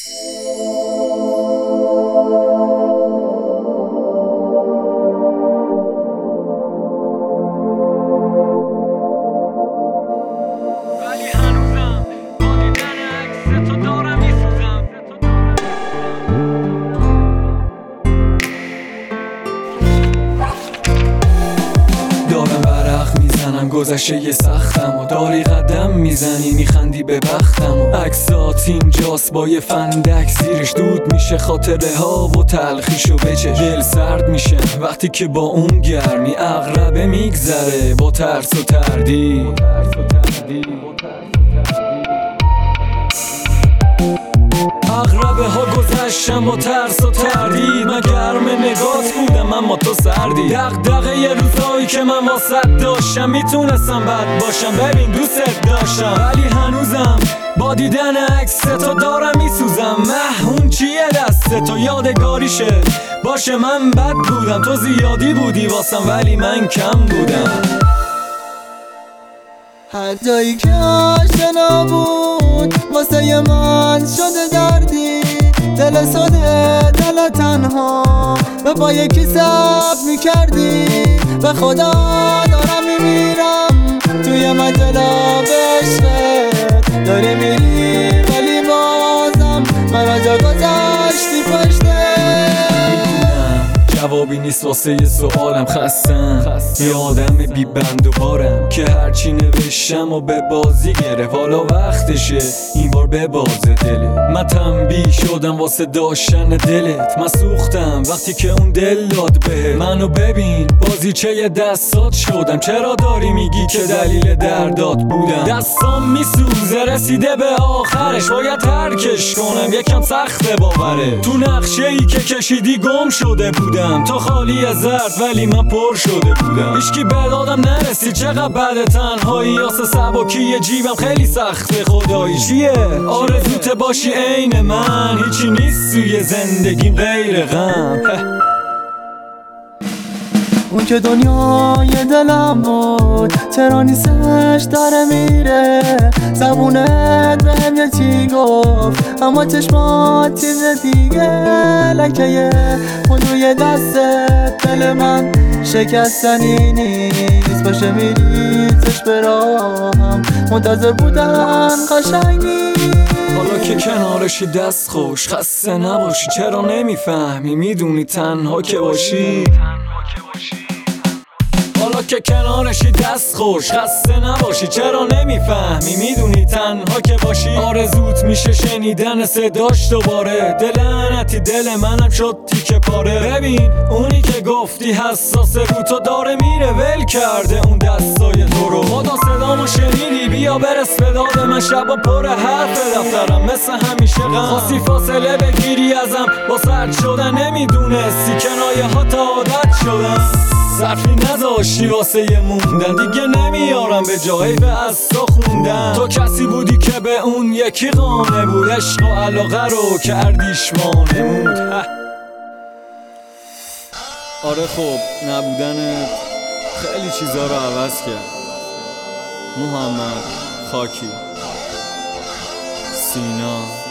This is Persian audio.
گذشته یه سختم و داری قدم میزنی میخندی به بختم و عکسات اینجاست با یه فندک زیرش دود میشه خاطره ها و تلخیشو بچش. دل سرد میشه وقتی که با اون گرمی عقربه میگذره با ترس و تردید. عقربه ها گذشتم با ترس و تردید. من گرم نگات بودم اما تو سردی. دغدغه یه روزایی که من واسط داشتم میتونستم بد باشم، ببین دوست داشتم ولی هنوزم با دیدن عکس تو دارم میسوزم. اون چیه دست تو یادگاریشه باشه. من بد بودم تو زیادی بودی واسم ولی من کم بودم. هر جایی که آشنا بود واسه من شده دردی. دل ساده دل تنها به پای کی صبر میکردی. به خدا دارم میمیرم توی مجلا به عشقت. داری میری ولی بازم من جا گذاشتی پشته. جوابی نیست واسه یه سوالم. خستم یه آدم بی بند و بارم که هرچی نوشتم و به بازی گرفت. حالا وقتشه این بار به باز دله. من تنبیه شدم واسه داشتن دلت. من سوختم وقتی که اون دل داد بهت. منو ببین بازیچه دستات شدم. چرا داری میگی که دلیل دردات بودم؟ دستام میسوزه رسیده به آخرش. باید ترکش کنم یکم سخته باوره. تو نقشه ای که کشیدی گم شده بودم. تو خالی از زرد ولی من پر شده بودم. هیچکی به دادم نرسید چقدر بد تنهایی. آسه سبکی جیبم خیلی سخته خدایی. چیه آرزوت باشی عین من. هیچی نیست توی زندگیم غیر غم. اون که دنیای دلم بود چرا نیستش داره میره. زبونت بهم یه چی گفت اما چشمات چیز دیگه. لکه خودوی دستت دل من شکستنی نیست. باشه میری چشم راهم منتظر بودن قشنگ نیست. حالا که کنارشی دست خوش خسته نباشی. چرا نمیفهمی میدونی تنها که باشی. حالا که کنارشی دست خوش خسته نباشی. چرا نمیفهمی میدونی تنها که باشی. آرزوت میشه شنیدن صداش دوباره. دل لعنتی دل منم شد تیکه پاره. ببین اونی که گفتی حساس رو تو داره میره ول کرده اون دستای تو رو. خدا صدامو شنیدی بیا برس به داد من. شبا پر حرف دفترم مثل همیشه غم. خواستی فاصله بگیری ازم با سرد شدن. نمیدونستی کنایه ها تا عادت شدن. صرفی نذاشتی واسه یه موندن. دیگه نمیارم به جایی به از تو خوندن. تو کسی بودی که به اون یکی قانه بود. عشق و علاقه رو کردیش وانمود. آره خب نبودنت خیلی چیزا رو عوض کرد. محمد خاکی سینا